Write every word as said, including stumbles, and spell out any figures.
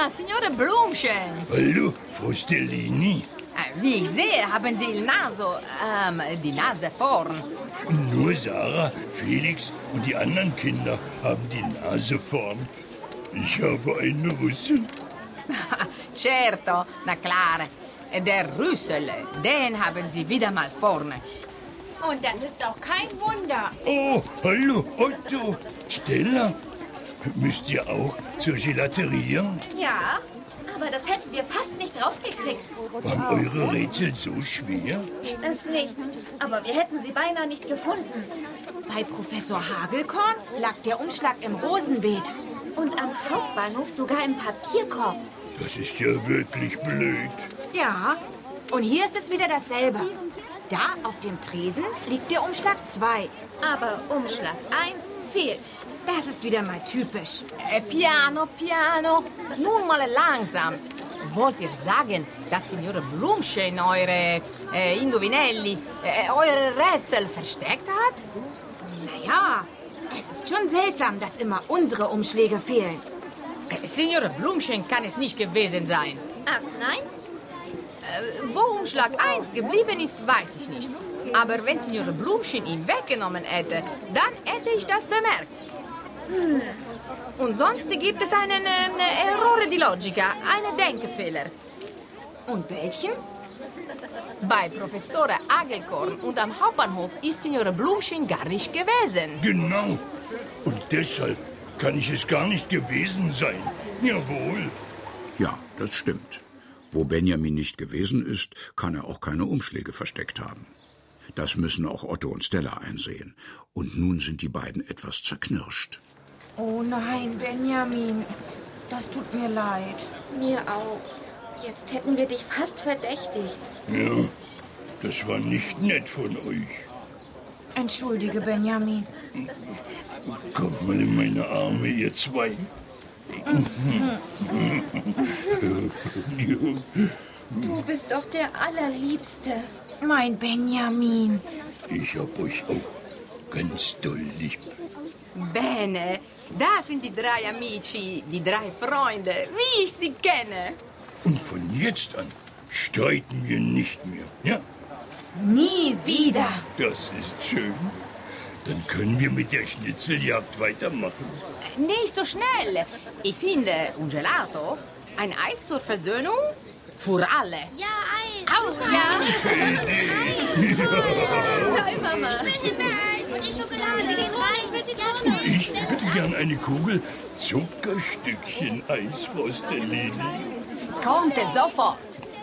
Ah, Signore Blumchen. Hallo, Frau Stellini. Wie ich sehe, haben Sie die Nase, ähm, die Nase vorn. Nur Sarah, Felix und die anderen Kinder haben die Nase vorn. Ich habe eine Rüssel. Certo, na klar. Der Rüssel, den haben Sie wieder mal vorne. Und das ist doch kein Wunder. Oh, hallo, Otto. Stella, müsst ihr auch zur Gelaterie? Ja, aber das hätten wir fast nicht rausgekriegt. Waren eure Rätsel so schwer? Es nicht, aber wir hätten sie beinahe nicht gefunden. Bei Professor Hagelkorn lag der Umschlag im Rosenbeet. Und am Hauptbahnhof sogar im Papierkorb. Das ist ja wirklich blöd. Ja, und hier ist es wieder dasselbe. Da auf dem Tresen liegt der Umschlag zwei. Aber Umschlag eins fehlt. Das ist wieder mal typisch. Äh, piano, piano. Nun mal langsam. Wollt ihr sagen, dass Signore Blumchen eure äh, Indovinelli, äh, eure Rätsel versteckt hat? Naja, es ist schon seltsam, dass immer unsere Umschläge fehlen. Äh, Signore Blumchen kann es nicht gewesen sein. Ach nein? Äh, wo Umschlag eins geblieben ist, weiß ich nicht. Aber wenn Signore Blumchen ihn weggenommen hätte, dann hätte ich das bemerkt. Hm. Und sonst gibt es einen äh, Errore di logica, einen Denkfehler. Und welchen? Bei Professor Hagelkorn und am Hauptbahnhof ist Signore Blumchen gar nicht gewesen. Genau. Und deshalb kann ich es gar nicht gewesen sein. Jawohl. Ja, das stimmt. Wo Benjamin nicht gewesen ist, kann er auch keine Umschläge versteckt haben. Das müssen auch Otto und Stella einsehen. Und nun sind die beiden etwas zerknirscht. Oh nein, Benjamin. Das tut mir leid. Mir auch. Jetzt hätten wir dich fast verdächtigt. Ja, das war nicht nett von euch. Entschuldige, Benjamin. Kommt mal in meine Arme, ihr zwei. Du bist doch der Allerliebste. Mein Benjamin. Ich hab euch auch ganz doll lieb. Bene, da sind die drei Amici, die drei Freunde, wie ich sie kenne. Und von jetzt an streiten wir nicht mehr, ja? Nie wieder. Das ist schön. Dann können wir mit der Schnitzeljagd weitermachen. Nicht so schnell. Ich finde un Gelato, ein Eis zur Versöhnung, für alle. Ja, Eis. Au, ja. Toll, Mama. Ich will Himbeereis, die Schokolade, Zitrone, ich will Zitrone. Ich hätte gern eine Kugel Zuckerstückchen Eis, Frau Stellini. Kommt sofort.